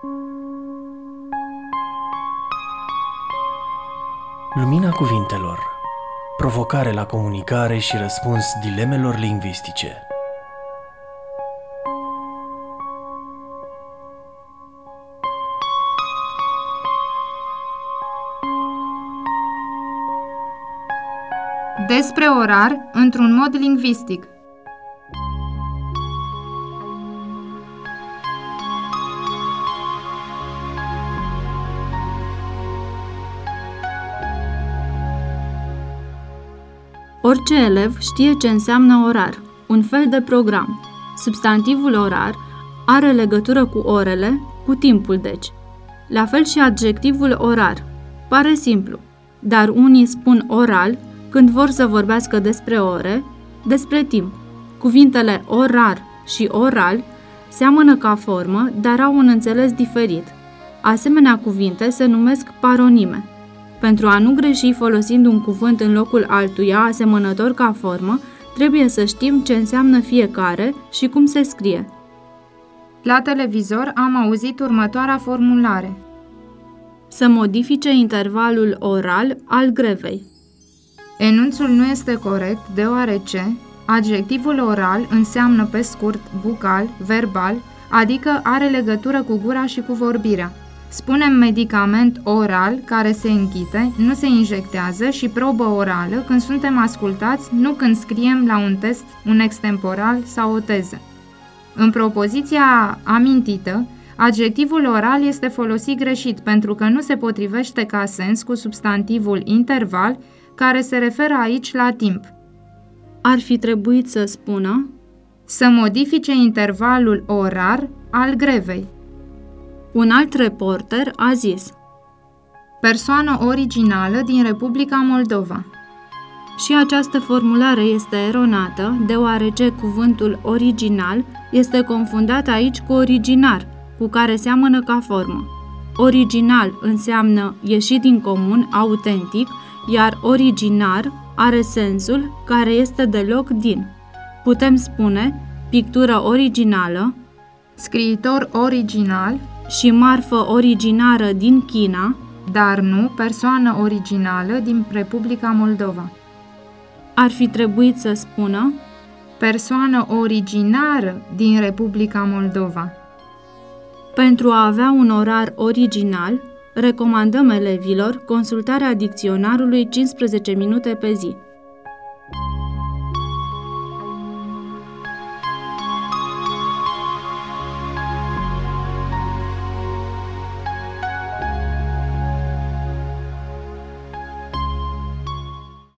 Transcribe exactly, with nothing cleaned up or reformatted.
Lumina cuvintelor. Provocare la comunicare și răspuns dilemelor lingvistice. Despre orar într-un mod lingvistic. Orice elev știe ce înseamnă orar, un fel de program. Substantivul orar are legătură cu orele, cu timpul deci. La fel și adjectivul orar. Pare simplu, dar unii spun oral când vor să vorbească despre ore, despre timp. Cuvintele orar și oral seamănă ca formă, dar au un înțeles diferit. Asemenea cuvinte se numesc paronime. Pentru a nu greși folosind un cuvânt în locul altuia asemănător ca formă, trebuie să știm ce înseamnă fiecare și cum se scrie. La televizor am auzit următoarea formulare. Să modifice intervalul oral al grevei. Enunțul nu este corect deoarece adjectivul oral înseamnă pe scurt bucal, verbal, adică are legătură cu gura și cu vorbirea. Spunem medicament oral care se înghite, nu se injectează și probă orală când suntem ascultați, nu când scriem la un test un extemporal sau o teză. În propoziția amintită, adjectivul oral este folosit greșit pentru că nu se potrivește ca sens cu substantivul interval, care se referă aici la timp. Ar fi trebuit să spună să modifice intervalul orar al grevei. Un alt reporter a zis persoană originală din Republica Moldova. Și această formulare este eronată, deoarece cuvântul original este confundat aici cu originar, cu care seamănă ca formă. Original înseamnă ieșit din comun, autentic, iar originar are sensul care este deloc din. Putem spune pictură originală, scriitor original și marfă originară din China, dar nu persoană originală din Republica Moldova. Ar fi trebuit să spună persoană originară din Republica Moldova. Pentru a avea un orar original, recomandăm elevilor consultarea dicționarului cincisprezece minute pe zi.